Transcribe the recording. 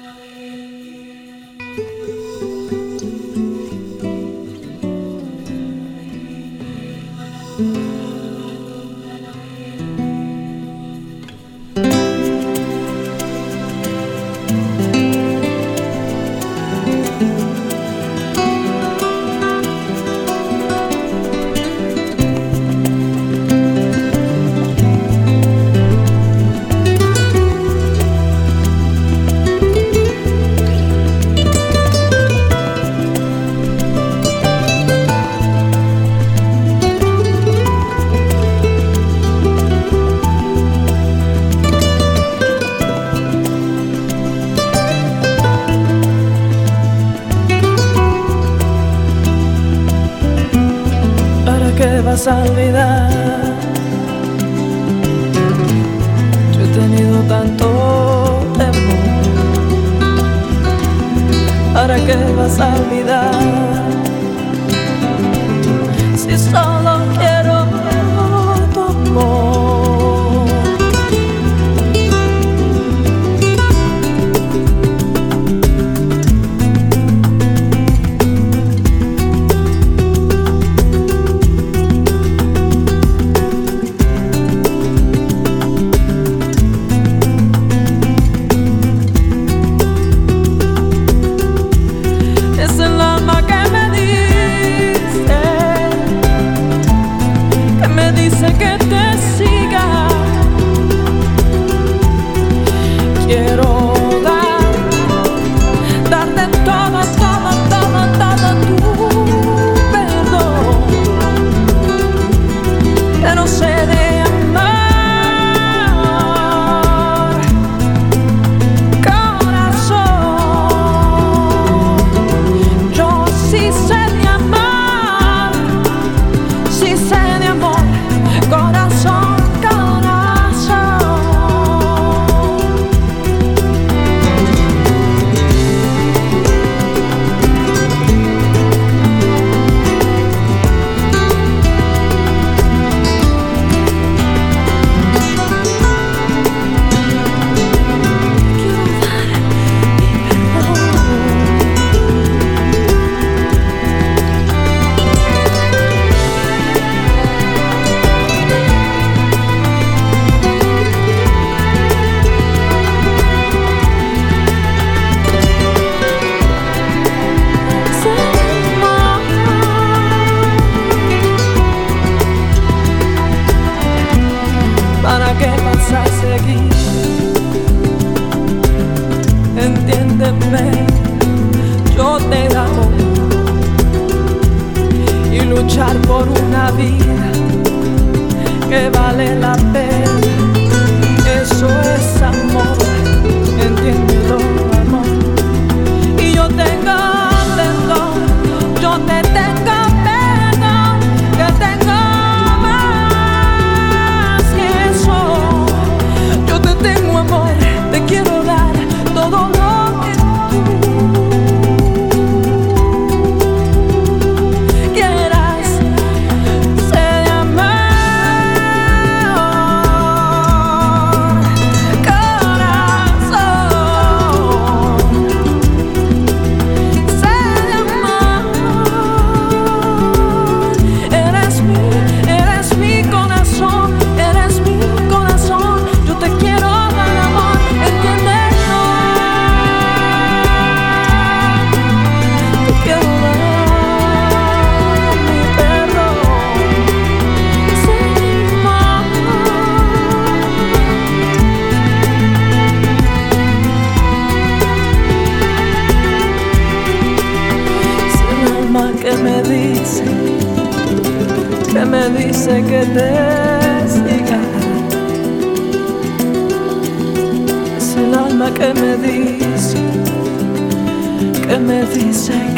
¿Qué vas a olvidar? Yo he tenido tanto temor. ¿Para qué vas a olvidar? Si solo quiero tu amor. Dice que te siga. Quiero darte todo, todo, todo, todo tu perdón. Que no sé de amar, corazón. Yo sí sé de amar, sí sé de amor. Corazón, corazón. ¿Para qué vas a seguir? Entiéndeme, yo te amo. Y luchar por una vida que vale la pena, eso es amor. Entiéndelo, amor. Y yo tengo perdón, yo te tengo perdón, que tengo. Tengo amor, te quiero dar todo lo que tú quieras. Sé de amor, corazón. Sé de amor, eres mi corazón, eres mi corazón. Yo te quiero. Que me dice que te siga. Es el alma que me dice